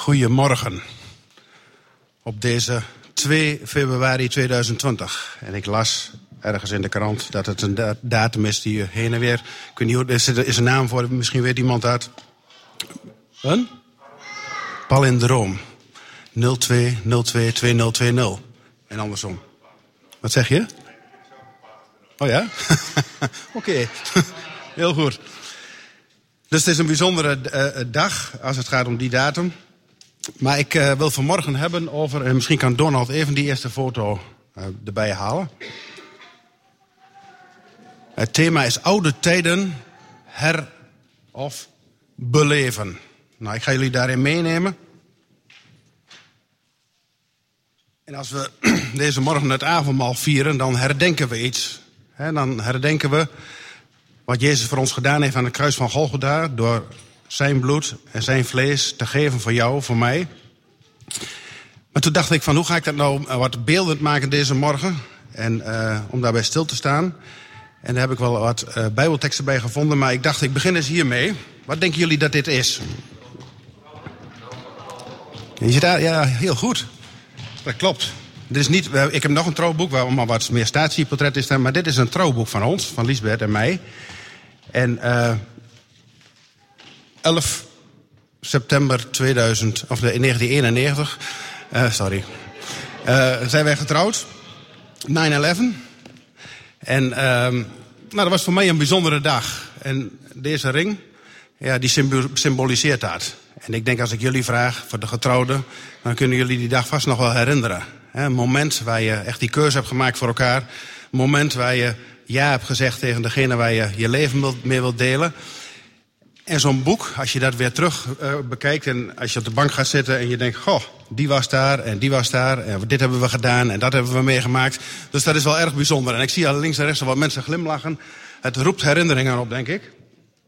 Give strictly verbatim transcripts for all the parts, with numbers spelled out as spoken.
Goedemorgen. Op deze twee februari tweeduizend twintig. En ik las ergens in de krant dat het een datum is die heen en weer... Ik weet niet hoe, is er is een naam voor, misschien weet iemand dat. Een? Palindroom. nul twee nul twee twee nul twee nul. En andersom. Wat zeg je? Oh ja? Oké. Okay. Heel goed. Dus het is een bijzondere uh, dag als het gaat om die datum. Maar ik uh, wil vanmorgen hebben over... en misschien kan Donald even die eerste foto uh, erbij halen. Het thema is oude tijden her- of beleven. Nou, ik ga jullie daarin meenemen. En als we deze morgen het avondmaal vieren, dan herdenken we iets. He, dan herdenken we wat Jezus voor ons gedaan heeft aan het kruis van Golgotha... door zijn bloed en zijn vlees te geven voor jou, voor mij. Maar toen dacht ik van, hoe ga ik dat nou wat beeldend maken deze morgen? En uh, om daarbij stil te staan. En daar heb ik wel wat uh, bijbelteksten bij gevonden. Maar ik dacht, ik begin eens hiermee. Wat denken jullie dat dit is? Je zit daar, ja, heel goed. Dat klopt. Dit is niet, ik heb nog een trouwboek waar allemaal wat meer statieportretten staan. Maar dit is een trouwboek van ons, van Liesbeth en mij. En uh, elf september tweeduizend, of negentien eenennegentig, uh, sorry, uh, zijn wij getrouwd. negen elf. En uh, nou, dat was voor mij een bijzondere dag. En deze ring, ja, die symboliseert dat. En ik denk als ik jullie vraag, voor de getrouwden, dan kunnen jullie die dag vast nog wel herinneren. He, een moment waar je echt die keuze hebt gemaakt voor elkaar. Een moment waar je ja hebt gezegd tegen degene waar je je leven mee wilt delen. En zo'n boek, als je dat weer terug uh, bekijkt en als je op de bank gaat zitten en je denkt, goh, die was daar en die was daar en dit hebben we gedaan en dat hebben we meegemaakt. Dus dat is wel erg bijzonder. En ik zie al links en rechts al wat mensen glimlachen. Het roept herinneringen op, denk ik.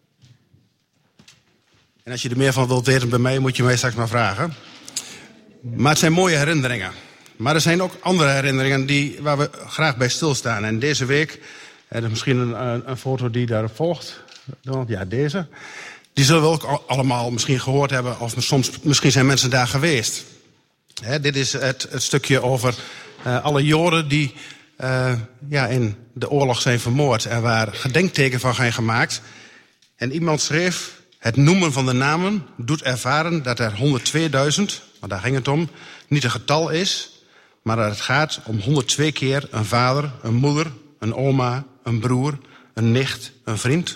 En als je er meer van wilt weten bij mij, moet je mij straks maar vragen. Maar het zijn mooie herinneringen. Maar er zijn ook andere herinneringen die, waar we graag bij stilstaan. En deze week, er is misschien een, een foto die daarop volgt. Ja, deze. Die zullen we ook allemaal misschien gehoord hebben. Of soms, misschien zijn mensen daar geweest. He, dit is het, het stukje over uh, alle Joden die uh, ja, in de oorlog zijn vermoord. En waar gedenkteken van zijn gemaakt. En iemand schreef... Het noemen van de namen doet ervaren dat er honderdtweeduizend, want daar ging het om, niet een getal is, maar dat het gaat om honderdtwee keer een vader, een moeder, een oma, een broer, een nicht, een vriend.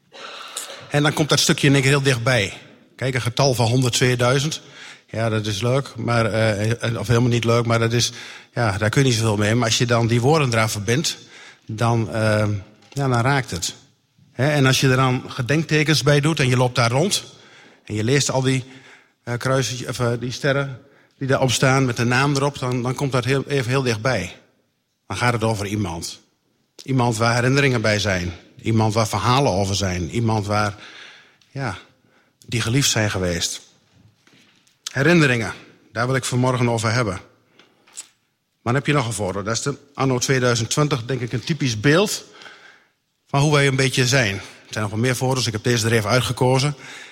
En dan komt dat stukje in één keer heel dichtbij. Kijk, een getal van honderdtweeduizend. Ja, dat is leuk, maar, uh, of helemaal niet leuk, maar dat is, ja, daar kun je niet zoveel mee. Maar als je dan die woorden eraan verbindt, dan, uh, ja, dan raakt het. He, en als je er dan gedenktekens bij doet en je loopt daar rond... en je leest al die, uh, kruisjes, of, uh, die sterren die daarop staan met de naam erop... dan, dan komt dat heel, even heel dichtbij. Dan gaat het over iemand. Iemand waar herinneringen bij zijn. Iemand waar verhalen over zijn. Iemand waar, ja, die geliefd zijn geweest. Herinneringen, daar wil ik vanmorgen over hebben. Maar dan heb je nog een foto. Dat is de anno tweeduizend twintig, denk ik, een typisch beeld... van hoe wij een beetje zijn. Er zijn nog wel meer foto's, ik heb deze er even uitgekozen.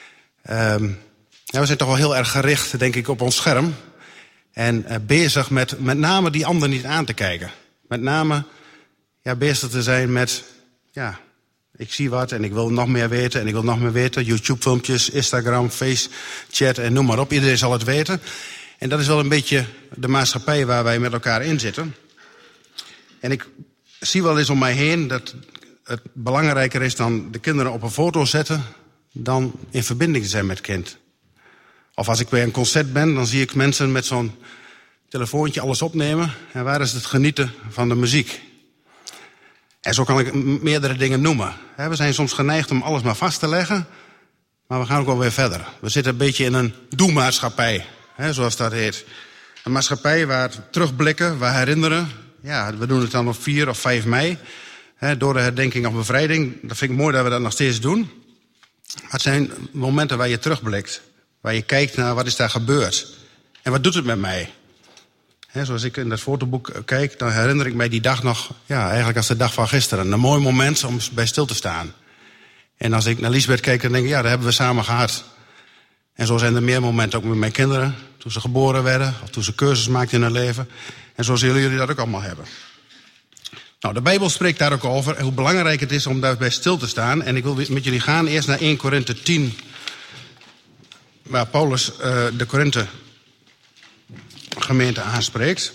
Um, ja, we zijn toch wel heel erg gericht, denk ik, op ons scherm. En uh, bezig met met name die ander niet aan te kijken. Met name ja, bezig te zijn met... ja, ik zie wat en ik wil nog meer weten en ik wil nog meer weten. YouTube-filmpjes, Instagram, Face-chat en noem maar op. Iedereen zal het weten. En dat is wel een beetje de maatschappij waar wij met elkaar in zitten. En ik zie wel eens om mij heen dat... het belangrijker is dan de kinderen op een foto zetten... dan in verbinding te zijn met het kind. Of als ik bij een concert ben, dan zie ik mensen met zo'n telefoontje alles opnemen. En waar is het genieten van de muziek? En zo kan ik meerdere dingen noemen. We zijn soms geneigd om alles maar vast te leggen... maar we gaan ook wel weer verder. We zitten een beetje in een doemaatschappij, zoals dat heet. Een maatschappij waar terugblikken, waar herinneren... ja, we doen het dan op vier of vijf mei... He, door de herdenking of bevrijding. Dat vind ik mooi dat we dat nog steeds doen. Maar het zijn momenten waar je terugblikt. Waar je kijkt naar wat is daar gebeurd. En wat doet het met mij? He, zoals ik in dat fotoboek kijk, dan herinner ik mij die dag nog... ja, eigenlijk als de dag van gisteren. Een mooi moment om bij stil te staan. En als ik naar Liesbeth kijk, dan denk ik, ja, dat hebben we samen gehad. En zo zijn er meer momenten, ook met mijn kinderen. toen ze geboren werden, of toen ze keuzes maakten in hun leven. En zo zullen jullie dat ook allemaal hebben. Nou, de Bijbel spreekt daar ook over hoe belangrijk het is om daarbij stil te staan. En ik wil met jullie gaan eerst naar eerste Korinthe tien, waar Paulus uh, de Korinthe gemeente aanspreekt.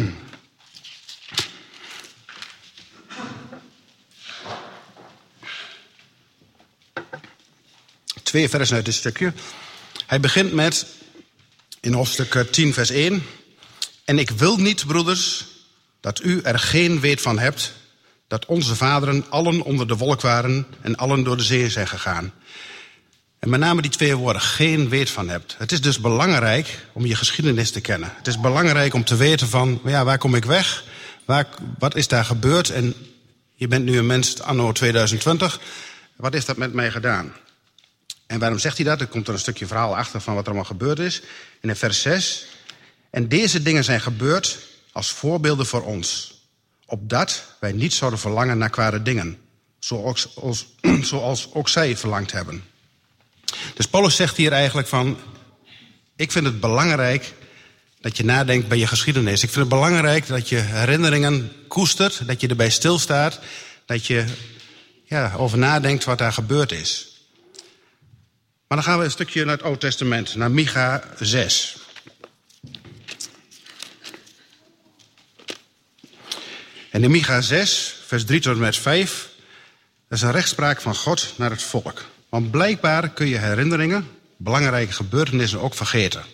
Twee versen uit dit stukje. Hij begint met, in hoofdstuk tien vers één... En ik wil niet, broeders, dat u er geen weet van hebt dat onze vaderen allen onder de wolk waren en allen door de zee zijn gegaan. En met name die twee woorden, geen weet van hebt. Het is dus belangrijk om je geschiedenis te kennen. Het is belangrijk om te weten van, ja, waar kom ik weg? Waar, wat is daar gebeurd? En je bent nu een mens anno tweeduizend twintig. Wat is dat met mij gedaan? En waarom zegt hij dat? Er komt er een stukje verhaal achter van wat er allemaal gebeurd is. En in vers zes... En deze dingen zijn gebeurd als voorbeelden voor ons, opdat wij niet zouden verlangen naar kwade dingen, zoals, als, zoals ook zij verlangd hebben. Dus Paulus zegt hier eigenlijk van, ik vind het belangrijk dat je nadenkt bij je geschiedenis. Ik vind het belangrijk dat je herinneringen koestert, dat je erbij stilstaat, dat je ja, over nadenkt wat daar gebeurd is. Maar dan gaan we een stukje naar het Oude Testament, naar Micha zes. En in Micha zes, vers drie tot en met vijf... dat is een rechtspraak van God naar het volk. Want blijkbaar kun je herinneringen, belangrijke gebeurtenissen ook vergeten.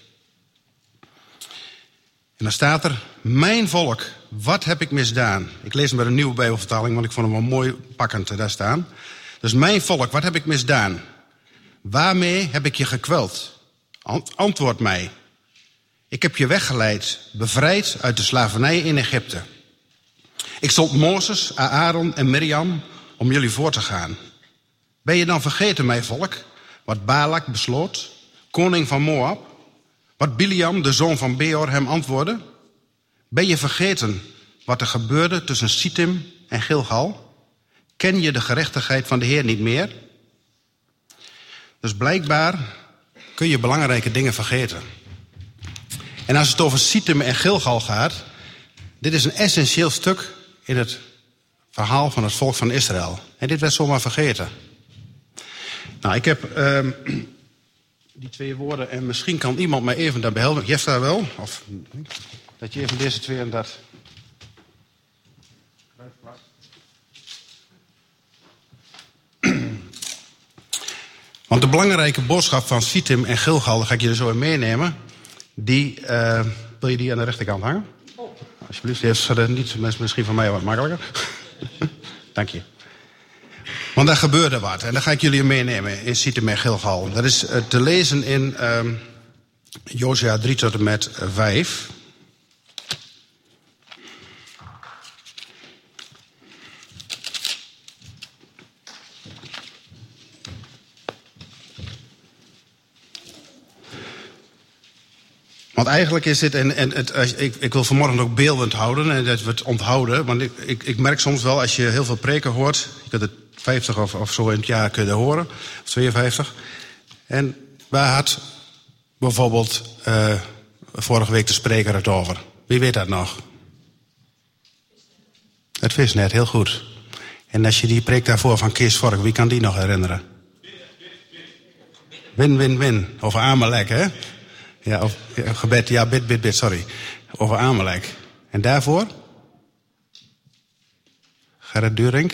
En dan staat er, mijn volk, wat heb ik misdaan? Ik lees hem bij de Nieuwe Bijbelvertaling, want ik vond hem wel mooi pakkend daar staan. Dus mijn volk, wat heb ik misdaan? Waarmee heb ik je gekweld? Antwoord mij. Ik heb je weggeleid, bevrijd uit de slavernij in Egypte. Ik zond Mozes, Aaron en Mirjam om jullie voor te gaan. Ben je dan vergeten, mijn volk, wat Balak besloot, koning van Moab? Wat Biliam, de zoon van Beor, hem antwoordde? Ben je vergeten wat er gebeurde tussen Sittim en Gilgal? Ken je de gerechtigheid van de Heer niet meer? Dus blijkbaar kun je belangrijke dingen vergeten. En als het over Sittim en Gilgal gaat, dit is een essentieel stuk in het verhaal van het volk van Israël. En dit werd zomaar vergeten. Nou, ik heb uh, die twee woorden, en misschien kan iemand mij even daarbij helpen. Jeff daar wel? Of dat je even deze twee en dat. Want de belangrijke boodschap van Sittim en Gilgal, daar ga ik je er zo in meenemen. Die, uh, wil je die aan de rechterkant hangen? Alsjeblieft, die is niet, misschien van mij wat makkelijker. Dank je. Want daar gebeurde wat. En daar ga ik jullie meenemen in Sittim en Gilgal. Dat is te lezen in uh, Josua drie tot en met vijf. Want eigenlijk is dit, en, en het, ik, ik wil vanmorgen ook beeldend houden en dat we het onthouden. Want ik, ik, ik merk soms wel, als je heel veel preken hoort, je kunt het vijftig of, of zo in het jaar kunnen horen, of tweeënvijftig. En waar had bijvoorbeeld uh, vorige week de spreker het over? Wie weet dat nog? Het visnet, heel goed. En als je die preek daarvoor van Kees Vork, wie kan die nog herinneren? Win, win, win. Over Amalek, hè? Ja, of ja, gebed, ja, bid, bid, bid, sorry. Over Amalek. En daarvoor? Gerrit Durink.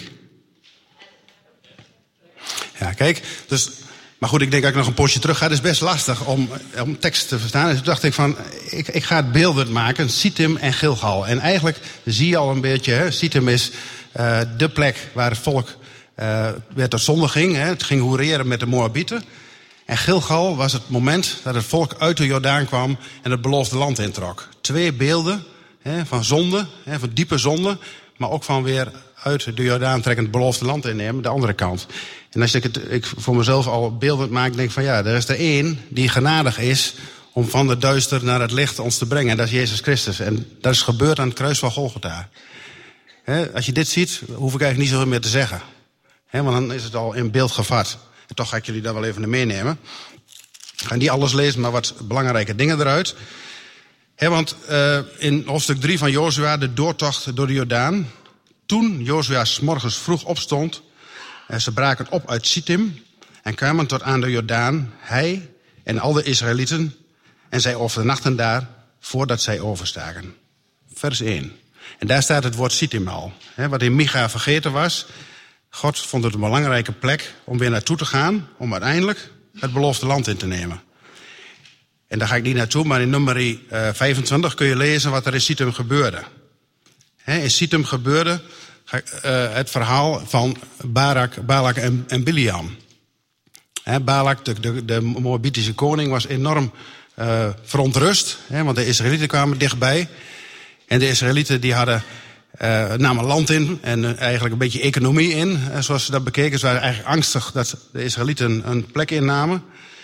Ja, kijk, dus, maar goed, ik denk dat ik nog een poosje terug ga. Het is best lastig om, om tekst te verstaan. Dus toen dacht ik van, ik, ik ga het beeldend maken, Sittim en Gilgal. En eigenlijk zie je al een beetje, hè, Sittim is uh, de plek waar het volk uh, weer tot zonde ging. Hè. Het ging hoereren met de Moabieten. En Gilgal was het moment dat het volk uit de Jordaan kwam en het beloofde land introk. Twee beelden hè, van zonde, hè, van diepe zonde, maar ook van weer uit de Jordaan trekkend het beloofde land innemen, de andere kant. En als ik het ik voor mezelf al beeldend maak, denk ik van ja, er is er één die genadig is om van het duister naar het licht ons te brengen. En dat is Jezus Christus. En dat is gebeurd aan het kruis van Golgotha. He, als je dit ziet, hoef ik eigenlijk niet zoveel meer te zeggen. He, want dan is het al in beeld gevat. En toch ga ik jullie daar wel even naar meenemen. Ik ga niet alles lezen, maar wat belangrijke dingen eruit. He, want uh, in hoofdstuk drie van Jozua, de doortocht door de Jordaan. Toen Jozua 's morgens vroeg opstond, en ze braken op uit Sittim en kwamen tot aan de Jordaan, hij en al de Israëlieten, en zij overnachten daar voordat zij overstaken. Vers één. En daar staat het woord Sittim al. He, wat in Micha vergeten was. God vond het een belangrijke plek om weer naartoe te gaan, om uiteindelijk het beloofde land in te nemen. En daar ga ik niet naartoe, maar in nummer vijfentwintig kun je lezen wat er in Sittim gebeurde. He, in Sittim gebeurde uh, het verhaal van Barak, Balak en, en Biliam. He, Balak, de, de, de Moabitische koning, was enorm uh, verontrust. He, want de Israëlieten kwamen dichtbij. En de Israëlieten die hadden, uh, namen land in en uh, eigenlijk een beetje economie in. Uh, zoals ze dat bekeken. Ze waren eigenlijk angstig dat de Israëlieten een plek innamen.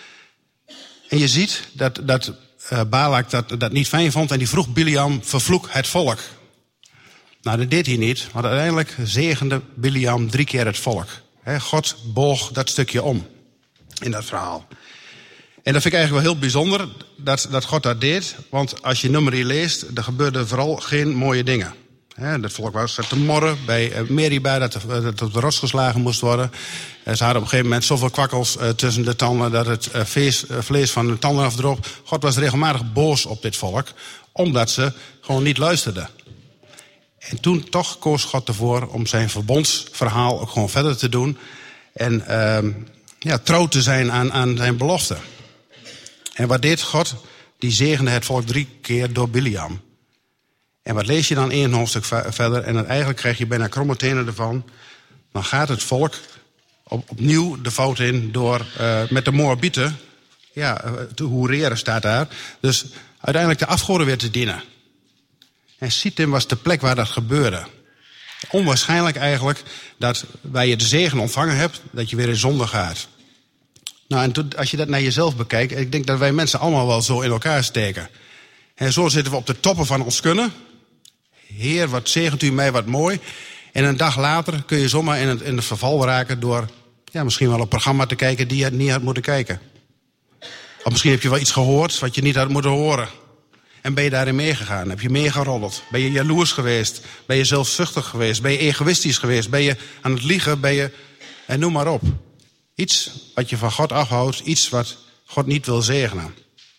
En je ziet dat, dat uh, Balak dat, dat niet fijn vond. En die vroeg Biliam, vervloek het volk. Nou, dat deed hij niet. Want uiteindelijk zegende Biliam drie keer het volk. He, God boog dat stukje om in dat verhaal. En dat vind ik eigenlijk wel heel bijzonder dat, dat God dat deed. Want als je Numeri leest, er gebeurden vooral geen mooie dingen. He, het volk was te morren bij uh, Meriba dat, dat op de rots geslagen moest worden. Uh, ze hadden op een gegeven moment zoveel kwakkels uh, tussen de tanden dat het uh, vlees, uh, vlees van de tanden afdroop. God was regelmatig boos op dit volk, omdat ze gewoon niet luisterden. En toen toch koos God ervoor om zijn verbondsverhaal ook gewoon verder te doen. En uh, ja, trouw te zijn aan, aan zijn belofte. En wat deed God? Die zegende het volk drie keer door Biliam. En wat lees je dan één hoofdstuk verder? En dan eigenlijk krijg je bijna kromme tenen ervan. Dan gaat het volk op, opnieuw de fout in door uh, met de Moabieten ja, te hoereren, staat daar. Dus uiteindelijk de afgoden weer te dienen. En Sittim was de plek waar dat gebeurde. Onwaarschijnlijk eigenlijk dat waar je de zegen ontvangen hebt, dat je weer in zonde gaat. Nou, en als je dat naar jezelf bekijkt, ik denk dat wij mensen allemaal wel zo in elkaar steken. En zo zitten we op de toppen van ons kunnen. Heer, wat zegent u mij, wat mooi. En een dag later kun je zomaar in het, in het verval raken door ja, misschien wel een programma te kijken die je niet had moeten kijken. Of misschien heb je wel iets gehoord wat je niet had moeten horen. En ben je daarin meegegaan? Heb je meegeroddeld? Ben je jaloers geweest? Ben je zelfzuchtig geweest? Ben je egoïstisch geweest? Ben je aan het liegen? Ben je... En noem maar op. Iets wat je van God afhoudt. Iets wat God niet wil zegenen.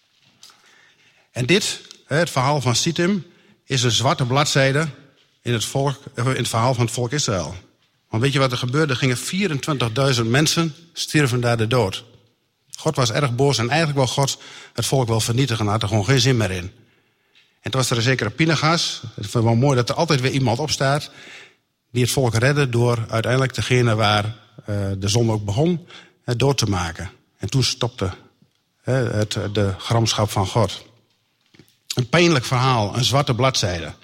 En dit, het verhaal van Sittim, is een zwarte bladzijde in het, volk, in het verhaal van het volk Israël. Want weet je wat er gebeurde? Er gingen vierentwintigduizend mensen stierven daar de dood. God was erg boos en eigenlijk wil God het volk wel vernietigen. Had er gewoon geen zin meer in. En toen was er een zekere Pinchas. Het is wel mooi dat er altijd weer iemand opstaat die het volk redde door uiteindelijk degene waar uh, de zonde ook begon uh, dood te maken. En toen stopte uh, het, de gramschap van God. Een pijnlijk verhaal, een zwarte bladzijde.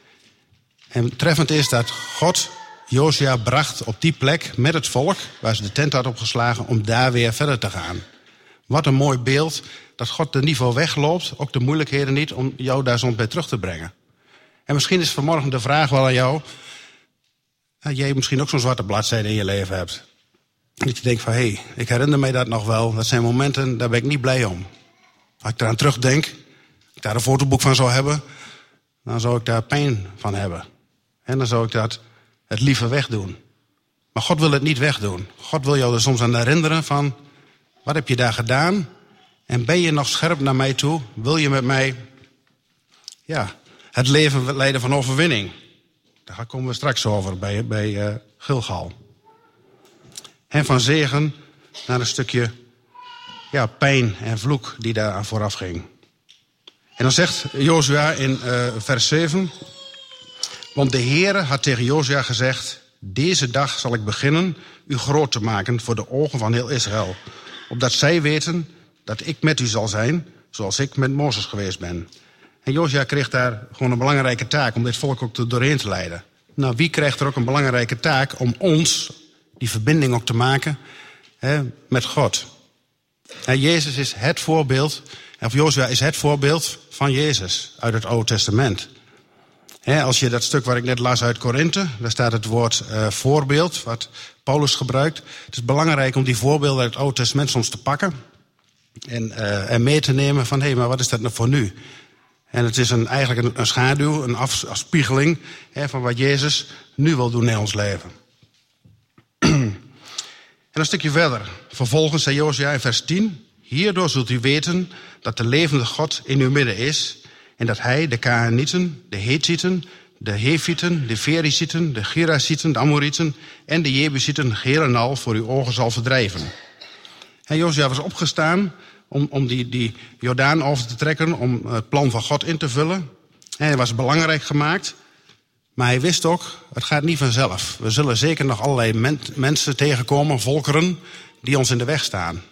En treffend is dat God Jozua bracht op die plek met het volk, waar ze de tent had opgeslagen, om daar weer verder te gaan. Wat een mooi beeld dat God er niet voor wegloopt, ook de moeilijkheden niet, om jou daar soms bij terug te brengen. En misschien is vanmorgen de vraag wel aan jou, dat jij misschien ook zo'n zwarte bladzijde in je leven hebt. Dat je denkt van, hé, hey, ik herinner mij dat nog wel. Dat zijn momenten, daar ben ik niet blij om. Als ik eraan terugdenk, als ik daar een fotoboek van zou hebben, dan zou ik daar pijn van hebben. En dan zou ik dat het liever wegdoen. Maar God wil het niet wegdoen. God wil jou er soms aan herinneren van, wat heb je daar gedaan? En ben je nog scherp naar mij toe? Wil je met mij ja, het leven leiden van overwinning? Daar komen we straks over bij, bij uh, Gilgal. En van zegen naar een stukje ja, pijn en vloek die daar aan vooraf ging. En dan zegt Jozua in uh, vers zeven... Want de Heere had tegen Jozua gezegd, deze dag zal ik beginnen u groot te maken voor de ogen van heel Israël. Opdat zij weten dat ik met u zal zijn, zoals ik met Mozes geweest ben. En Jozua kreeg daar gewoon een belangrijke taak om dit volk ook doorheen te leiden. Nou, wie krijgt er ook een belangrijke taak om ons die verbinding ook te maken hè, met God? En Jezus is het voorbeeld, of Jozua is het voorbeeld van Jezus uit het Oude Testament. He, als je dat stuk waar ik net las uit Korinthe, daar staat het woord uh, voorbeeld, wat Paulus gebruikt. Het is belangrijk om die voorbeelden uit het Oude Testament soms te pakken. En, uh, en mee te nemen van, hé, hey, maar wat is dat nou voor nu? En het is een, eigenlijk een, een schaduw, een af, afspiegeling hè, van wat Jezus nu wil doen in ons leven. En een stukje verder. Vervolgens zei Josia in vers tien... Hierdoor zult u weten dat de levende God in uw midden is... en dat hij de Kaanieten, de Hethieten, de Hefieten, de Ferizieten, de Gerazieten, de Amorieten... en de Jebusieten geheel en al voor uw ogen zal verdrijven. En Josia was opgestaan om, om die, die Jordaan over te trekken... om het plan van God in te vullen. En hij was belangrijk gemaakt... Maar hij wist ook, het gaat niet vanzelf. We zullen zeker nog allerlei men, mensen tegenkomen, volkeren... die ons in de weg staan.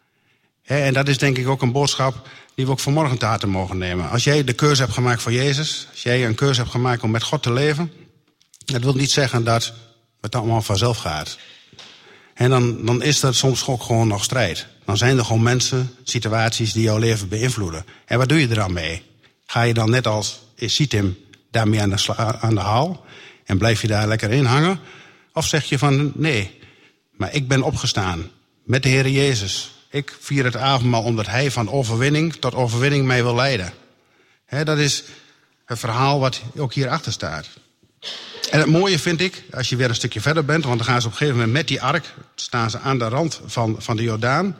He, en dat is denk ik ook een boodschap die we ook vanmorgen te harte mogen nemen. Als jij de keuze hebt gemaakt voor Jezus... als jij een keuze hebt gemaakt om met God te leven... dat wil niet zeggen dat het allemaal vanzelf gaat. En dan, dan is er soms ook gewoon nog strijd. Dan zijn er gewoon mensen, situaties die jouw leven beïnvloeden. En wat doe je er dan mee? Ga je dan net als Shittim daarmee aan de, sla- aan de haal... en blijf je daar lekker in hangen? Of zeg je van nee, maar ik ben opgestaan met de Heer Jezus... Ik vier het avondmaal omdat hij van overwinning tot overwinning mij wil leiden. He, dat is het verhaal wat ook hierachter staat. En het mooie vind ik, als je weer een stukje verder bent... want dan gaan ze op een gegeven moment met die ark... staan ze aan de rand van, van de Jordaan.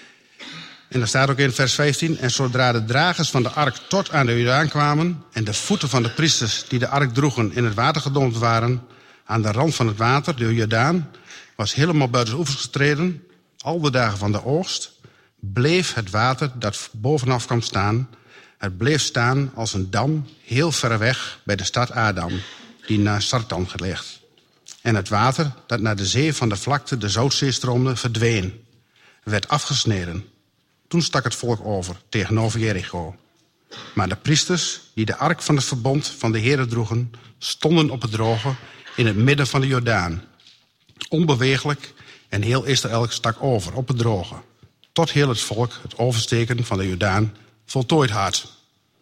En dan staat ook in vers vijftien... En zodra de dragers van de ark tot aan de Jordaan kwamen... en de voeten van de priesters die de ark droegen in het water gedompeld waren... aan de rand van het water, de Jordaan... was helemaal buiten de oevers getreden... Al de dagen van de oogst bleef het water dat bovenaf kwam staan... het bleef staan als een dam heel ver weg bij de stad Adam... die naar Sartan ligt. En het water dat naar de zee van de vlakte de Zoutzee stroomde verdween. Werd afgesneden. Toen stak het volk over tegenover Jericho. Maar de priesters die de ark van het verbond van de Heere droegen... stonden op het droge in het midden van de Jordaan. Onbeweeglijk... En heel Israël stak over op het droge. Tot heel het volk het oversteken van de Jordaan voltooid had.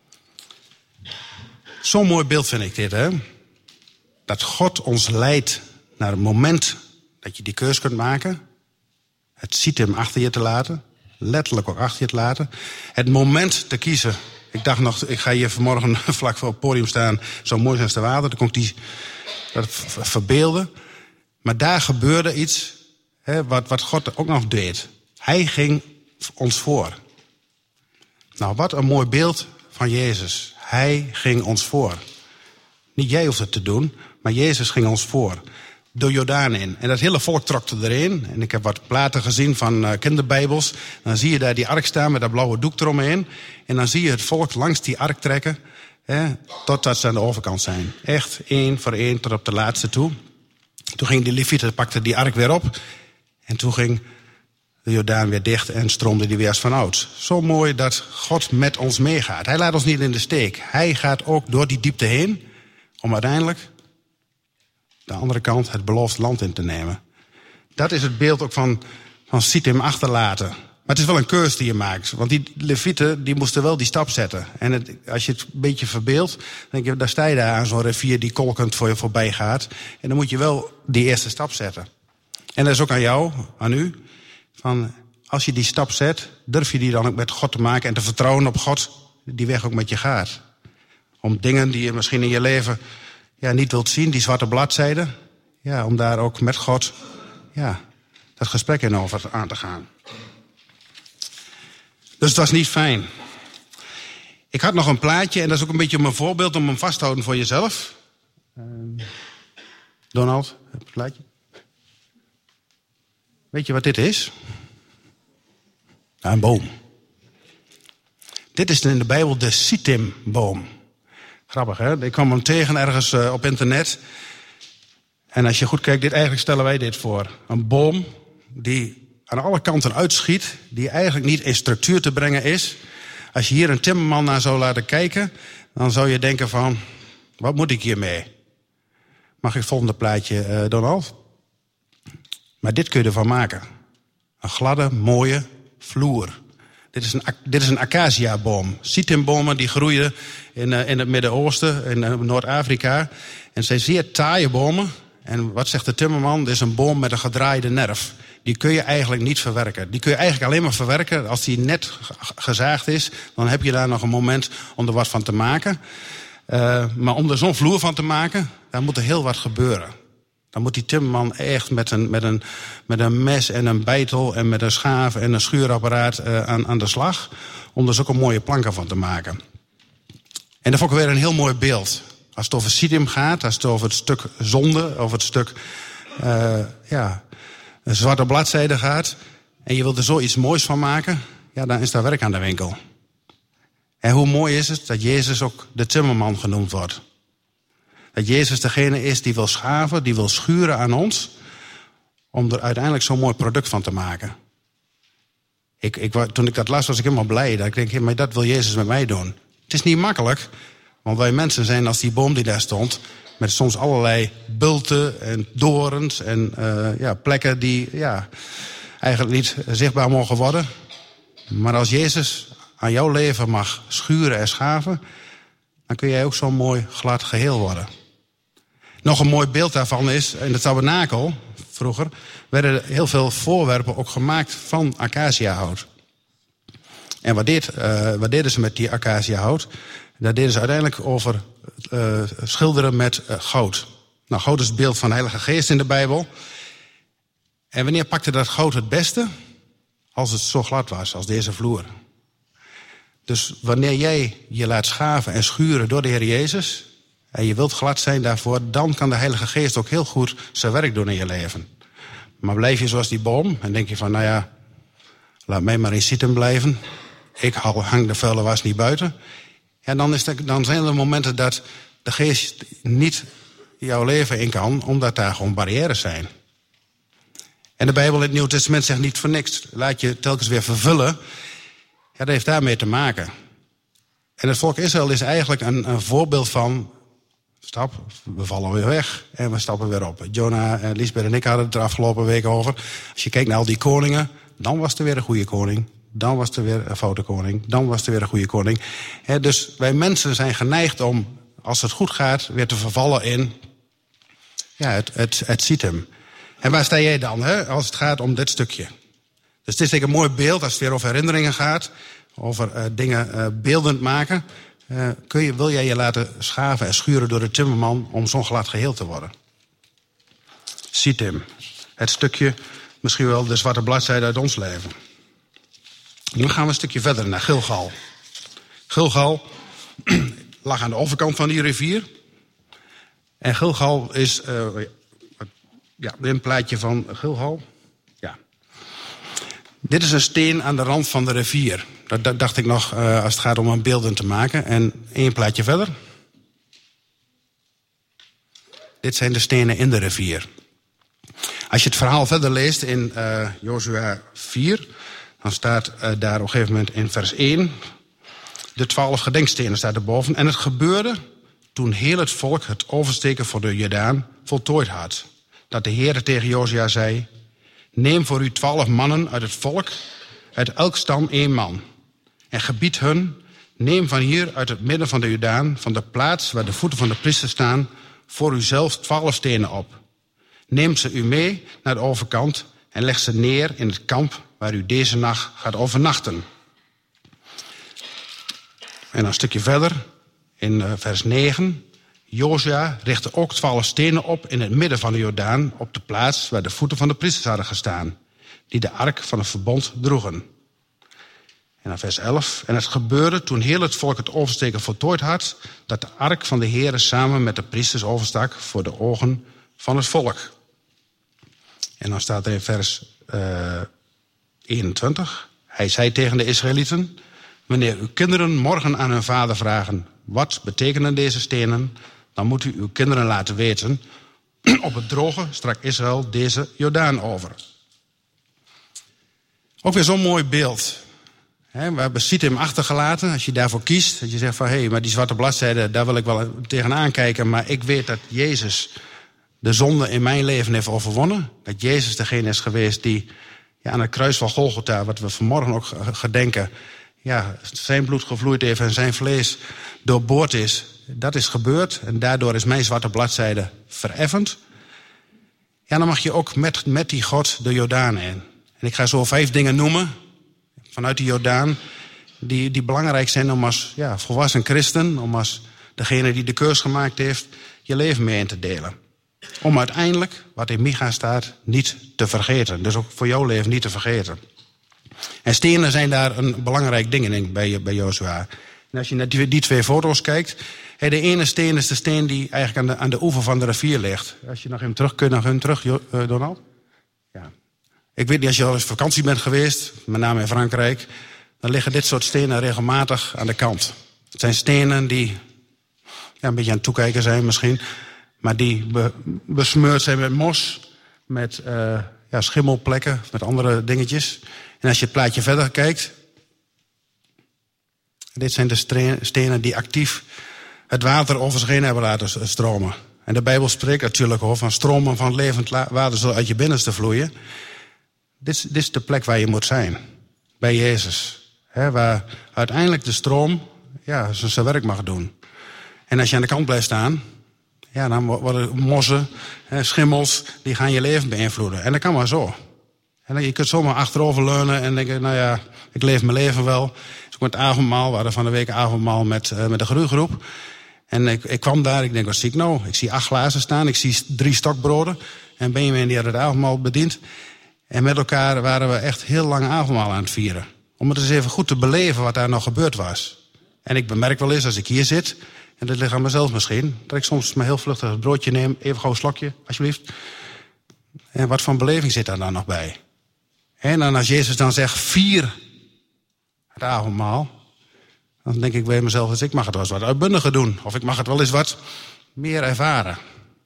Zo'n mooi beeld vind ik dit, hè? Dat God ons leidt naar het moment dat je die keus kunt maken. Het Shittim achter je te laten. Letterlijk ook achter je te laten. Het moment te kiezen. Ik dacht nog, ik ga hier vanmorgen vlak voor het podium staan. Zo mooi als de water. Dan kon ik die, dat verbeelden. Maar daar gebeurde iets... He, wat, wat God ook nog deed. Hij ging ons voor. Nou, wat een mooi beeld van Jezus. Hij ging ons voor. Niet jij hoeft het te doen, maar Jezus ging ons voor. De Jordaan in. En dat hele volk trokte erin. En ik heb wat platen gezien van uh, kinderbijbels. Dan zie je daar die ark staan met dat blauwe doek eromheen. En dan zie je het volk langs die ark trekken. He, totdat ze aan de overkant zijn. Echt één voor één tot op de laatste toe. Toen ging die Levieten, pakte die ark weer op... En toen ging de Jordaan weer dicht en stroomde die weer als van ouds. Zo mooi dat God met ons meegaat. Hij laat ons niet in de steek. Hij gaat ook door die diepte heen... om uiteindelijk de andere kant het beloofde land in te nemen. Dat is het beeld ook van, van Shittim achterlaten. Maar het is wel een keus die je maakt. Want die Levieten die moesten wel die stap zetten. En het, als je het een beetje verbeeldt... dan denk je, daar sta je daar aan zo'n rivier die kolkend voor je voorbij gaat. En dan moet je wel die eerste stap zetten. En dat is ook aan jou, aan u. Van als je die stap zet, durf je die dan ook met God te maken... en te vertrouwen op God, die weg ook met je gaat. Om dingen die je misschien in je leven ja, niet wilt zien, die zwarte bladzijden... Ja, om daar ook met God ja, dat gesprek in over aan te gaan. Dus dat is niet fijn. Ik had nog een plaatje, en dat is ook een beetje een voorbeeld... om hem vast te houden voor jezelf. Uh, Donald, heb je het plaatje? Weet je wat dit is? Nou, een boom. Dit is in de Bijbel de Shittim-boom. Grappig, hè? Ik kwam hem tegen ergens uh, op internet. En als je goed kijkt, dit, eigenlijk stellen wij dit voor. Een boom die aan alle kanten uitschiet... die eigenlijk niet in structuur te brengen is. Als je hier een timmerman naar zou laten kijken... dan zou je denken van, wat moet ik hiermee? Mag ik het volgende plaatje, uh, Donald? Maar dit kun je ervan maken. Een gladde, mooie vloer. Dit is een, dit is een acaciaboom. Shittimbomen die groeien in, uh, in het Midden-Oosten, in uh, Noord-Afrika. En het zijn zeer taaie bomen. En wat zegt de timmerman? Dit is een boom met een gedraaide nerf. die kun je eigenlijk niet verwerken. Die kun je eigenlijk alleen maar verwerken als die net gezaagd is. Dan heb je daar nog een moment om er wat van te maken. Uh, maar om er zo'n vloer van te maken, daar moet er heel wat gebeuren. Dan moet die timmerman echt met een, met een, met een mes en een beitel en met een schaaf en een schuurapparaat uh, aan, aan de slag. Om er zulke mooie planken van te maken. En dat vond ik weer een heel mooi beeld. Als het over Siddim gaat, als het over het stuk zonde, over het stuk uh, ja, een zwarte bladzijde gaat. En je wilt er zoiets moois van maken, ja, dan is daar werk aan de winkel. En hoe mooi is het dat Jezus ook de timmerman genoemd wordt. Dat Jezus degene is die wil schaven, die wil schuren aan ons. Om er uiteindelijk zo'n mooi product van te maken. Ik, ik, toen ik dat las was ik helemaal blij. Dat ik denk, hey, maar dat wil Jezus met mij doen. Het is niet makkelijk. Want wij mensen zijn als die boom die daar stond. Met soms allerlei bulten en dorens en uh, ja, plekken die ja, eigenlijk niet zichtbaar mogen worden. Maar als Jezus aan jouw leven mag schuren en schaven, dan kun jij ook zo'n mooi glad geheel worden. Nog een mooi beeld daarvan is, in het tabernakel, vroeger, werden heel veel voorwerpen ook gemaakt van acaciahout. En wat, deed, uh, wat deden ze met die acaciahout? Daar deden ze uiteindelijk over uh, schilderen met uh, goud. Nou, goud is het beeld van de Heilige Geest in de Bijbel. En wanneer pakte dat goud het beste? Als het zo glad was, als deze vloer. Dus wanneer jij je laat schaven en schuren door de Heer Jezus, en je wilt glad zijn daarvoor, dan kan de Heilige Geest ook heel goed zijn werk doen in je leven. Maar blijf je zoals die boom en denk je van, nou ja, laat mij maar in Siddim blijven. Ik hang de vuile was niet buiten. Ja, dan, is dat, dan zijn er momenten dat de Geest niet jouw leven in kan, omdat daar gewoon barrières zijn. En de Bijbel in het Nieuwe Testament zegt niet voor niks. Laat je telkens weer vervullen. Ja, dat heeft daarmee te maken. En het volk Israël is eigenlijk een, een voorbeeld van, stap, we vallen weer weg en we stappen weer op. Jonah en Lisbeth en ik hadden het er afgelopen weken over. Als je kijkt naar al die koningen, dan was er weer een goede koning. Dan was er weer een foute koning. Dan was er weer een goede koning. He, dus wij mensen zijn geneigd om, als het goed gaat, weer te vervallen in ja, het, het, het Siddim. En waar sta jij dan, hè, als het gaat om dit stukje? Dus het is denk ik een mooi beeld als het weer over herinneringen gaat. Over uh, dingen uh, beeldend maken. Uh, kun je, wil jij je laten schaven en schuren door de timmerman om zo'n glad geheel te worden? Siddim. Het stukje, misschien wel de zwarte bladzijde uit ons leven. Nu gaan we een stukje verder naar Gilgal. Gilgal lag aan de overkant van die rivier. En Gilgal is, uh, ja, een plaatje van Gilgal. Ja. Dit is een steen aan de rand van de rivier. Dat dacht ik nog uh, als het gaat om een beelden te maken. En één plaatje verder. Dit zijn de stenen in de rivier. Als je het verhaal verder leest in uh, Jozua vier, dan staat uh, daar op een gegeven moment in vers één... de twaalf gedenkstenen staat erboven. En het gebeurde toen heel het volk het oversteken voor de Jordaan voltooid had. Dat de Heer tegen Jozua zei: neem voor u twaalf mannen uit het volk, uit elk stam één man. En gebied hun, neem van hier uit het midden van de Jordaan, van de plaats waar de voeten van de priester staan, voor uzelf twaalf stenen op. Neem ze u mee naar de overkant en leg ze neer in het kamp waar u deze nacht gaat overnachten. En een stukje verder, in vers negen. Jozua richtte ook twaalf stenen op in het midden van de Jordaan, op de plaats waar de voeten van de priesters hadden gestaan, die de ark van het verbond droegen. En dan vers elf. En het gebeurde toen heel het volk het oversteken voltooid had, dat de ark van de Heere samen met de priesters overstak voor de ogen van het volk. En dan staat er in vers uh, eenentwintig. Hij zei tegen de Israëlieten: wanneer uw kinderen morgen aan hun vader vragen: wat betekenen deze stenen? Dan moet u uw kinderen laten weten: op het droge strak Israël deze Jordaan over. Ook weer zo'n mooi beeld. He, we hebben Siddim achtergelaten. Als je daarvoor kiest, dat je zegt van hé, hey, maar die zwarte bladzijde, daar wil ik wel tegenaan kijken. Maar ik weet dat Jezus de zonde in mijn leven heeft overwonnen. Dat Jezus degene is geweest die ja, aan het kruis van Golgotha, wat we vanmorgen ook gedenken, ja, zijn bloed gevloeid heeft en zijn vlees doorboord is. Dat is gebeurd en daardoor is mijn zwarte bladzijde vereffend. ja, dan mag je ook met, met die God de Jordaan in. En ik ga zo vijf dingen noemen vanuit de Jordaan die, die belangrijk zijn om als ja, volwassen christen, om als degene die de keus gemaakt heeft, je leven mee in te delen. Om uiteindelijk, wat in Micha staat, niet te vergeten. Dus ook voor jouw leven niet te vergeten. En stenen zijn daar een belangrijk ding in bij, bij Jozua. En als je naar die, die twee foto's kijkt, de ene steen is de steen die eigenlijk aan de, aan de oever van de rivier ligt. Als je nog even terug kunt, nog even terug, Donald. Ja. Ik weet niet, als je al eens vakantie bent geweest, met name in Frankrijk, dan liggen dit soort stenen regelmatig aan de kant. Het zijn stenen die ja, een beetje aan het toekijken zijn misschien, maar die be, besmeurd zijn met mos, met uh, ja, schimmelplekken, met andere dingetjes. En als je het plaatje verder kijkt, dit zijn de stenen die actief het water over zich heen hebben laten stromen. En de Bijbel spreekt natuurlijk over van stromen van levend water zullen uit je binnenste vloeien. Dit, dit is de plek waar je moet zijn. Bij Jezus. He, waar uiteindelijk de stroom ja, zijn werk mag doen. En als je aan de kant blijft staan, ja, dan worden mossen, he, schimmels, die gaan je leven beïnvloeden. En dat kan maar zo. En je kunt zomaar achterover leunen en denken, nou ja, ik leef mijn leven wel. Dus met het avondmaal, we hadden van de week avondmaal met, uh, met de groeigroep. En ik, ik kwam daar, ik denk, wat zie ik nou? Ik zie acht glazen staan, ik zie drie stokbroden. En Benjamin die had het avondmaal bediend. En met elkaar waren we echt heel lang avondmaal aan het vieren. Om het eens even goed te beleven wat daar nog gebeurd was. En ik bemerk wel eens, als ik hier zit, en dat ligt aan mezelf misschien, dat ik soms maar heel vluchtig het broodje neem, even gauw een slokje, alsjeblieft. En wat voor beleving zit daar dan nog bij? En dan als Jezus dan zegt, vier het avondmaal, dan denk ik bij mezelf, dus ik mag het wel eens wat uitbundiger doen. Of ik mag het wel eens wat meer ervaren.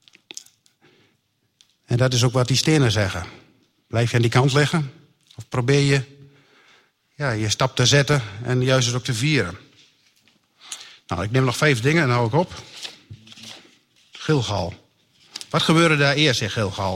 En dat is ook wat die stenen zeggen. Blijf je aan die kant liggen? Of probeer je ja, je stap te zetten en juist het ook te vieren? Nou, ik neem nog vijf dingen en hou ik op. Gilgal. Wat gebeurde daar eerst in Gilgal?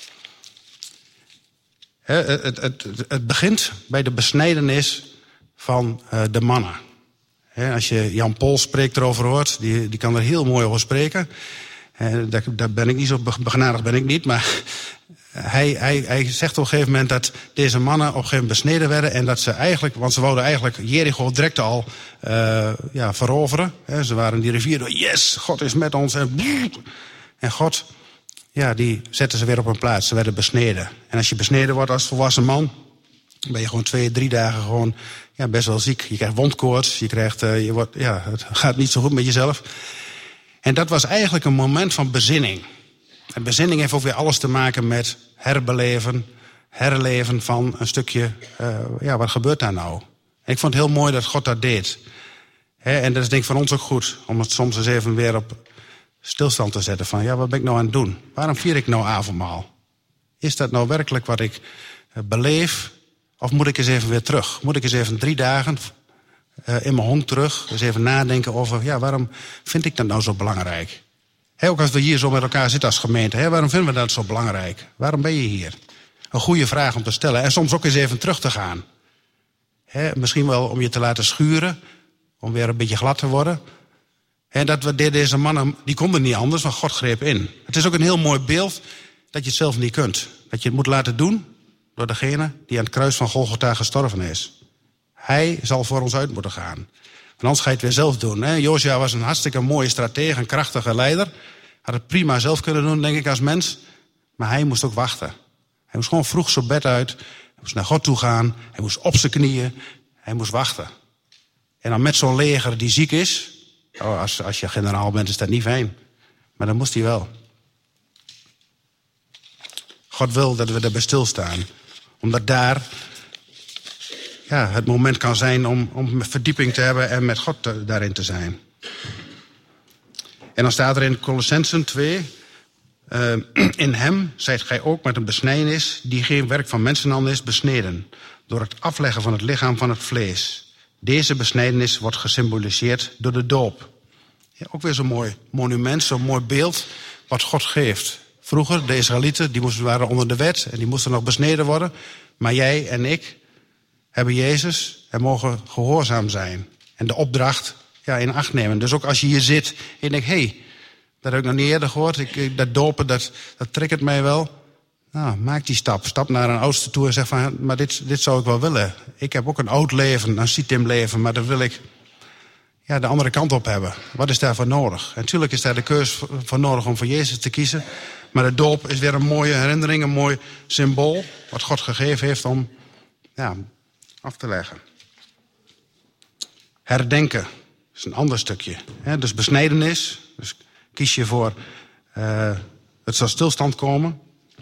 He, het, het, het, het begint bij de besnijdenis van uh, de mannen. He, als je Jan Pol spreekt erover hoort, die, die kan er heel mooi over spreken. He, daar, daar ben ik niet zo begenadigd, ben ik niet, maar hij, hij, hij zegt op een gegeven moment dat deze mannen op een gegeven moment besneden werden en dat ze eigenlijk, want ze wouden eigenlijk Jericho direct al uh, ja, veroveren. He, ze waren die rivier door, yes, God is met ons. En, en God, ja, die zetten ze weer op hun plaats. Ze werden besneden. En als je besneden wordt als volwassen man, dan ben je gewoon twee, drie dagen gewoon ja, best wel ziek. Je krijgt wondkoorts, je krijgt, uh, je wordt, ja, het gaat niet zo goed met jezelf. En dat was eigenlijk een moment van bezinning. En bezinning heeft ook weer alles te maken met herbeleven, herleven van een stukje, uh, ja, wat gebeurt daar nou? En ik vond het heel mooi dat God dat deed. He, en dat is denk ik van ons ook goed, om het soms eens even weer op stilstand te zetten van, ja, wat ben ik nou aan het doen? Waarom vier ik nou avondmaal? Is dat nou werkelijk wat ik uh, beleef? Of moet ik eens even weer terug? Moet ik eens even drie dagen uh, in mijn hond terug, eens even nadenken over, ja, waarom vind ik dat nou zo belangrijk? He, ook als we hier zo met elkaar zitten als gemeente, he, waarom vinden we dat zo belangrijk? Waarom ben je hier? Een goede vraag om te stellen. En soms ook eens even terug te gaan. He, misschien wel om je te laten schuren, om weer een beetje glad te worden. En dat we deze mannen, die konden niet anders, want God greep in. Het is ook een heel mooi beeld dat je het zelf niet kunt. Dat je het moet laten doen door degene die aan het kruis van Golgotha gestorven is. Hij zal voor ons uit moeten gaan. En anders ga je het weer zelf doen. Hè? Jozua was een hartstikke mooie stratege, een krachtige leider. Had het prima zelf kunnen doen, denk ik, als mens. Maar hij moest ook wachten. Hij moest gewoon vroeg zijn bed uit. Hij moest naar God toe gaan. Hij moest op zijn knieën. Hij moest wachten. En dan met zo'n leger die ziek is. Oh, als, als je generaal bent, is dat niet fijn. Maar dan moest hij wel. God wil dat we daarbij stilstaan. Omdat daar ja, het moment kan zijn om, om verdieping te hebben en met God te, daarin te zijn. En dan staat er in Colossenzen twee. Uh, in hem zijt gij ook met een besnijdenis die geen werk van mensenhand is besneden. Door het afleggen van het lichaam van het vlees. Deze besnijdenis wordt gesymboliseerd door de doop. Ja, ook weer zo'n mooi monument, zo'n mooi beeld wat God geeft. Vroeger, de Israëlieten, die moesten, waren onder de wet en die moesten nog besneden worden. Maar jij en ik hebben Jezus en mogen gehoorzaam zijn. En de opdracht ja, in acht nemen. Dus ook als je hier zit en je denkt, hé, hey, dat heb ik nog niet eerder gehoord. Ik, dat dopen, dat, dat triggert mij wel. Nou, maak die stap. Stap naar een oudste toe en zeg van, maar dit, dit zou ik wel willen. Ik heb ook een oud leven, een Sitim leven, maar dat wil ik ja, de andere kant op hebben. Wat is daarvoor nodig? En natuurlijk is daar de keuze voor nodig om voor Jezus te kiezen. Maar de doop is weer een mooie herinnering, een mooi symbool wat God gegeven heeft om ja, af te leggen. Herdenken is een ander stukje. Hè? Dus besnijdenis. Dus kies je voor uh, het zal stilstand komen.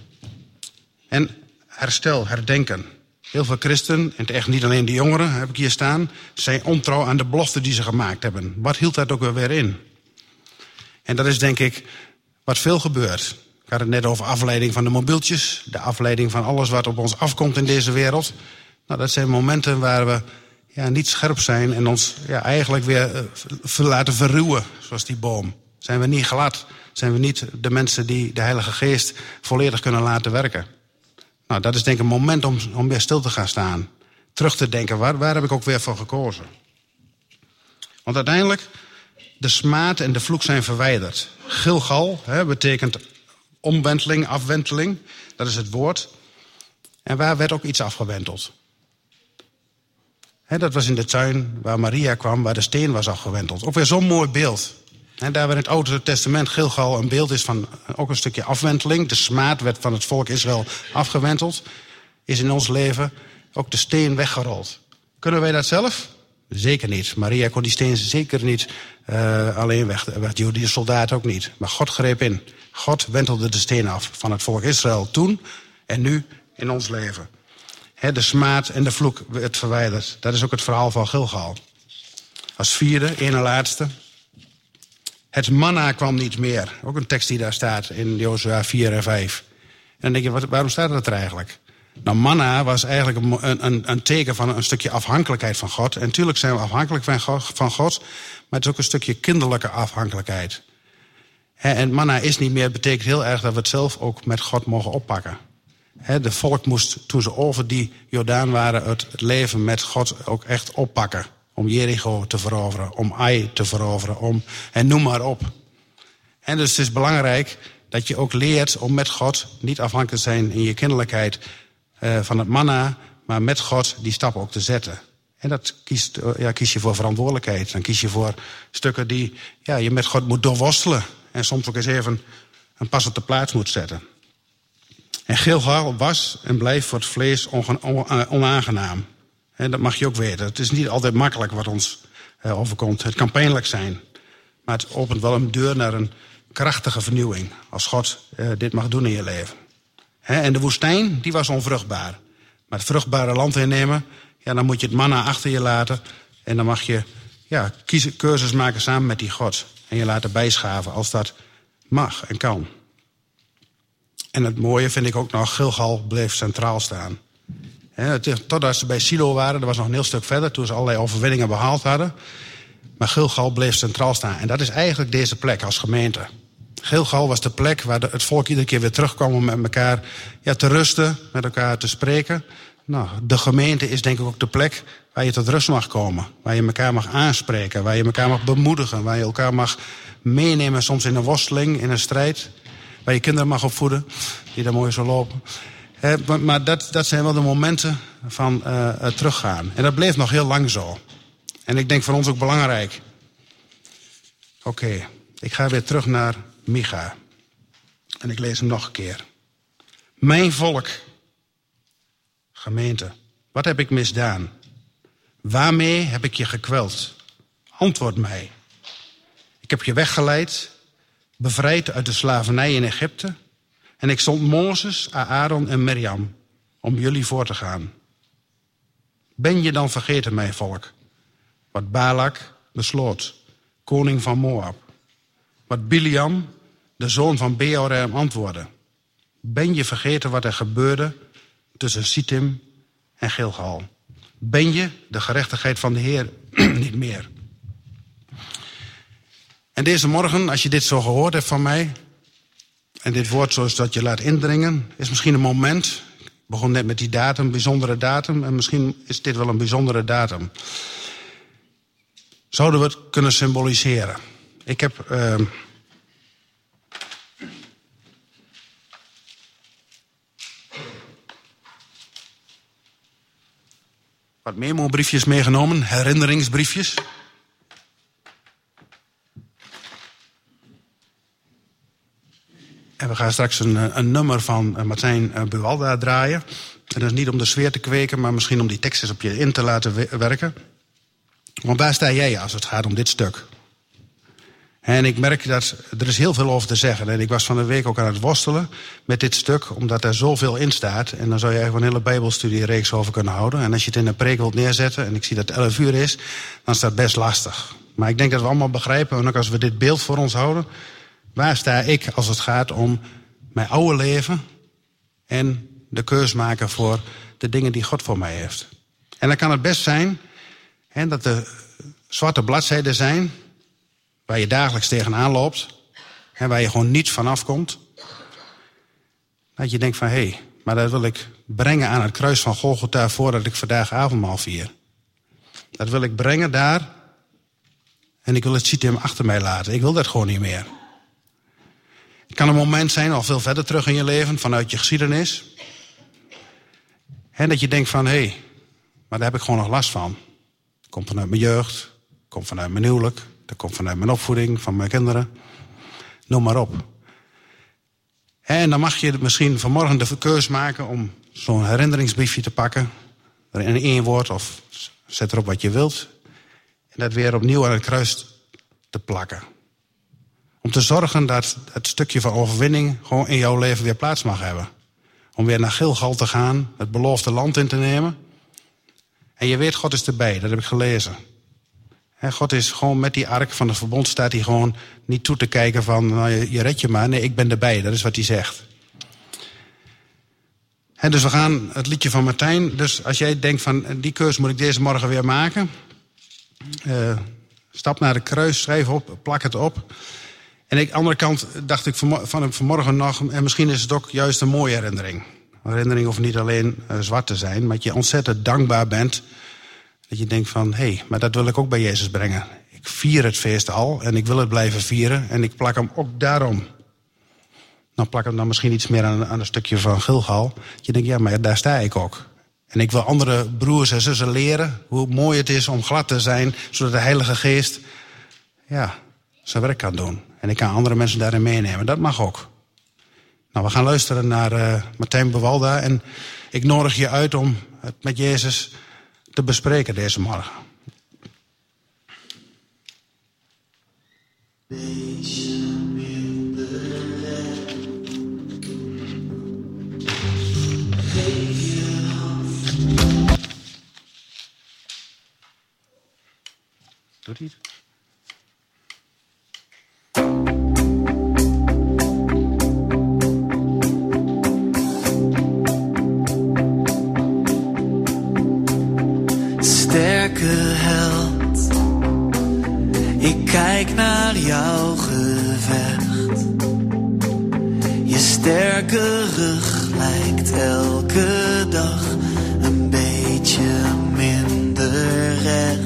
En herstel, herdenken. Heel veel christenen, en het echt niet alleen de jongeren, heb ik hier staan, zijn ontrouw aan de beloften die ze gemaakt hebben. Wat hield dat ook weer in? En dat is denk ik wat veel gebeurt. Ik had het net over afleiding van de mobieltjes, de afleiding van alles wat op ons afkomt in deze wereld. Nou, dat zijn momenten waar we ja, niet scherp zijn en ons ja, eigenlijk weer uh, laten verruwen, zoals die boom. Zijn we niet glad? Zijn we niet de mensen die de Heilige Geest volledig kunnen laten werken? Nou, dat is denk ik een moment om, om weer stil te gaan staan. Terug te denken, waar, waar heb ik ook weer voor gekozen? Want uiteindelijk, de smaad en de vloek zijn verwijderd. Gilgal hè, betekent omwenteling, afwenteling. Dat is het woord. En waar werd ook iets afgewenteld? Hè, dat was in de tuin waar Maria kwam, waar de steen was afgewenteld. Ook weer zo'n mooi beeld. En daar waar in het Oude Testament Gilgal een beeld is van ook een stukje afwenteling. De smaad werd van het volk Israël afgewenteld. Is in ons leven ook de steen weggerold. Kunnen wij dat zelf? Zeker niet. Maria kon die steen zeker niet uh, alleen weg. De soldaat ook niet. Maar God greep in. God wentelde de steen af van het volk Israël toen en nu in ons leven. He, de smaad en de vloek werd verwijderd. Dat is ook het verhaal van Gilgal. Als vierde, ene laatste. Het manna kwam niet meer. Ook een tekst die daar staat in Jozua vier en vijf. En dan denk je, wat, waarom staat dat er eigenlijk? Nou, manna was eigenlijk een, een, een teken van een stukje afhankelijkheid van God. En natuurlijk zijn we afhankelijk van God, van God, maar het is ook een stukje kinderlijke afhankelijkheid. En manna is niet meer, betekent heel erg dat we het zelf ook met God mogen oppakken. De volk moest, toen ze over die Jordaan waren, het leven met God ook echt oppakken. Om Jericho te veroveren, om Ai te veroveren, om, en noem maar op. En dus het is belangrijk dat je ook leert om met God niet afhankelijk te zijn in je kinderlijkheid uh, van het manna, maar met God die stap ook te zetten. En dat kiest, uh, ja, kies je voor verantwoordelijkheid. Dan kies je voor stukken die ja, je met God moet doorworstelen. En soms ook eens even een pas op de plaats moet zetten. En Gilgal was en blijft voor het vlees on, on, onaangenaam. En dat mag je ook weten. Het is niet altijd makkelijk wat ons uh, overkomt. Het kan pijnlijk zijn. Maar het opent wel een deur naar een krachtige vernieuwing. Als God uh, dit mag doen in je leven. He, en de woestijn, die was onvruchtbaar. Maar het vruchtbare land innemen, ja, dan moet je het manna achter je laten. En dan mag je ja, kiezen, keuzes maken samen met die God. En je laten bijschaven als dat mag en kan. En het mooie vind ik ook nog, Gilgal bleef centraal staan. He, totdat ze bij Silo waren, dat was nog een heel stuk verder, toen ze allerlei overwinningen behaald hadden. Maar Gilgal bleef centraal staan. En dat is eigenlijk deze plek als gemeente. Gilgal was de plek waar de, het volk iedere keer weer terugkwam om met elkaar ja, te rusten, met elkaar te spreken. Nou, de gemeente is denk ik ook de plek waar je tot rust mag komen. Waar je elkaar mag aanspreken, waar je elkaar mag bemoedigen. Waar je elkaar mag meenemen soms in een worsteling, in een strijd. Waar je kinderen mag opvoeden, die daar mooi zo lopen. He, maar maar dat, dat zijn wel de momenten van uh, uh, teruggaan. En dat bleef nog heel lang zo. En ik denk voor ons ook belangrijk. Oké, okay, ik ga weer terug naar Micha. En ik lees hem nog een keer. Mijn volk, gemeente, wat heb ik misdaan? Waarmee heb ik je gekweld? Antwoord mij. Ik heb je weggeleid, bevrijd uit de slavernij in Egypte. En ik zond Mozes, Aaron en Mirjam om jullie voor te gaan. Ben je dan vergeten, mijn volk, wat Balak besloot, koning van Moab? Wat Biliam, de zoon van Beor, hem antwoordde? Ben je vergeten wat er gebeurde tussen Sittim en Gilgal? Ben je de gerechtigheid van de Heer niet meer? En deze morgen, als je dit zo gehoord hebt van mij, en dit woord zoals dat je laat indringen, is misschien een moment. Ik begon net met die datum, bijzondere datum. En misschien is dit wel een bijzondere datum. Zouden we het kunnen symboliseren? Ik heb Uh, wat memo-briefjes meegenomen, herinneringsbriefjes. En we gaan straks een, een nummer van Martijn Buwalda draaien. En dat is niet om de sfeer te kweken, maar misschien om die teksten op je in te laten werken. Want waar sta jij als het gaat om dit stuk? En ik merk dat er is heel veel over te zeggen. En ik was van de week ook aan het worstelen met dit stuk, omdat er zoveel in staat. En dan zou je eigenlijk een hele bijbelstudiereeks over kunnen houden. En als je het in een preek wilt neerzetten, en ik zie dat het elf uur is, dan is dat best lastig. Maar ik denk dat we allemaal begrijpen, en ook als we dit beeld voor ons houden, waar sta ik als het gaat om mijn oude leven en de keus maken voor de dingen die God voor mij heeft. En dan kan het best zijn hè, dat er zwarte bladzijden zijn waar je dagelijks tegenaan loopt en waar je gewoon niet vanaf komt. Dat je denkt van, hé, hey, maar dat wil ik brengen aan het kruis van Golgotha voordat ik vandaag avondmaal vier. Dat wil ik brengen daar en ik wil het systeem achter mij laten. Ik wil dat gewoon niet meer. Het kan een moment zijn, al veel verder terug in je leven, vanuit je geschiedenis. En dat je denkt van, hé, hey, maar daar heb ik gewoon nog last van. Dat komt vanuit mijn jeugd, dat komt vanuit mijn huwelijk, dat komt vanuit mijn opvoeding, van mijn kinderen. Noem maar op. En dan mag je misschien vanmorgen de keus maken om zo'n herinneringsbriefje te pakken. Er in één woord of zet erop wat je wilt. En dat weer opnieuw aan het kruis te plakken. Om te zorgen dat het stukje van overwinning gewoon in jouw leven weer plaats mag hebben. Om weer naar Gilgal te gaan, het beloofde land in te nemen. En je weet, God is erbij, dat heb ik gelezen. He, God is gewoon met die ark van het verbond, staat hij gewoon niet toe te kijken van, nou, je, je redt je maar. Nee, ik ben erbij, dat is wat hij zegt. En dus we gaan het liedje van Martijn. Dus als jij denkt van, die keus moet ik deze morgen weer maken. Uh, stap naar de kruis, schrijf op, plak het op. En aan de andere kant dacht ik van, van vanmorgen nog, en misschien is het ook juist een mooie herinnering. Een herinnering hoeft niet alleen uh, zwart te zijn, maar dat je ontzettend dankbaar bent. Dat je denkt van, hé, hey, maar dat wil ik ook bij Jezus brengen. Ik vier het feest al en ik wil het blijven vieren en ik plak hem ook daarom. Dan plak hem dan misschien iets meer aan, aan een stukje van Gilgal. Je denkt, ja, maar daar sta ik ook. En ik wil andere broers en zussen leren hoe mooi het is om glad te zijn, zodat de Heilige Geest, ja, zijn werk kan doen. En ik kan andere mensen daarin meenemen. Dat mag ook. Nou, we gaan luisteren naar uh, Martijn Buwalda. En ik nodig je uit om het met Jezus te bespreken deze morgen. Doet hij het? Sterke held, ik kijk naar jouw gevecht. Je sterke rug lijkt elke dag een beetje minder recht.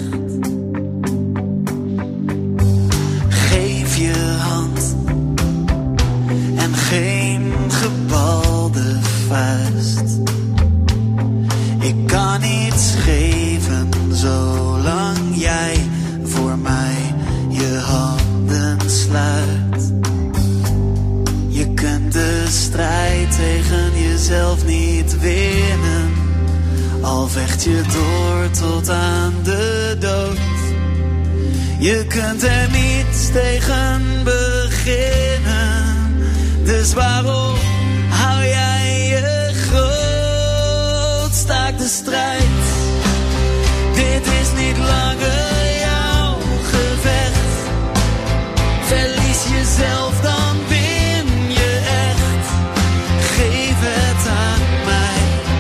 Geef je hand en geen gebalde vuist. Ik kan niets geven zolang jij voor mij je handen sluit. Je kunt de strijd tegen jezelf niet winnen, al vecht je door tot aan de dood. Je kunt er niets tegen beginnen, dus waarom hou jij je groot? Staak de strijd. Dit is niet langer jouw gevecht. Verlies jezelf, dan win je echt. Geef het aan mij.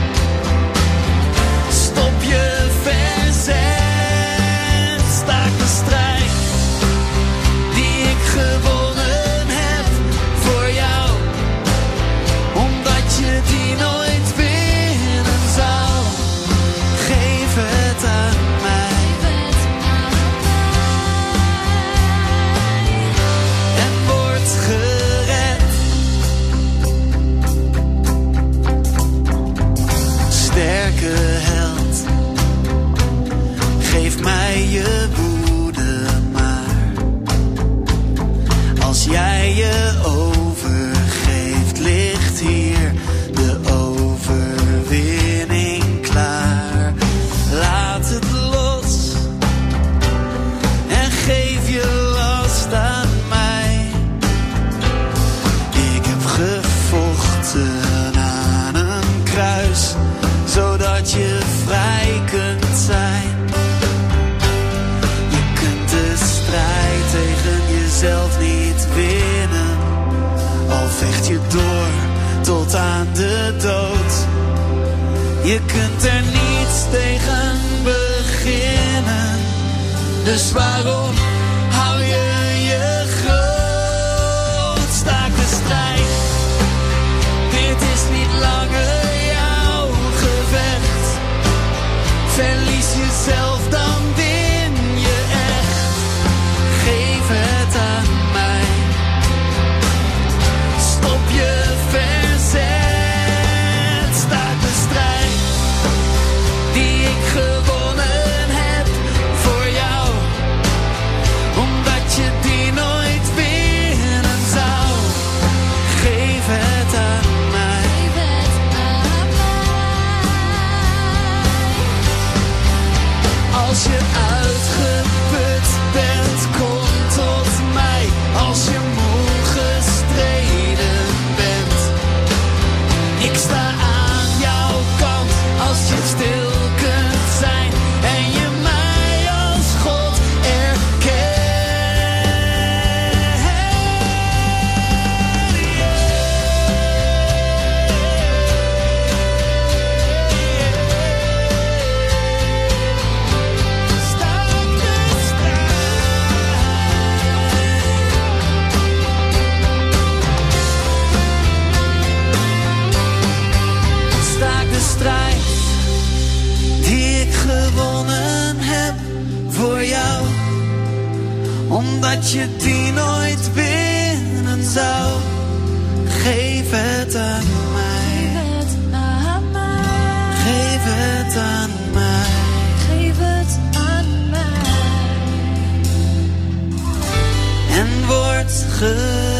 Stop je verzet. Staak de strijd die ik gewonnen heb voor jou, omdat je die nooit winnen zal. Je kunt er niets tegen beginnen. Dus waarom hou je je groot? Staak de strijd. Dit is niet langer jouw gevecht. Verlies jezelf, dan win je echt. Geef het aan mij. Stop je verzet. Staak de strijd die ik gewonnen heb voor jou. Omdat je die nooit winnen zou. Geef het aan mij. Als je uitgeput bent, kom tot mij. Als je moe gestreden bent, ik sta aan jouw kant. Als je stil kunt zijn en je mij als God erkent. Staak de strijd die ik gewonnen heb voor jou. Omdat je die nooit winnen zou. Geef het aan mij. Geef het aan mij. Geef het aan mij. En word ge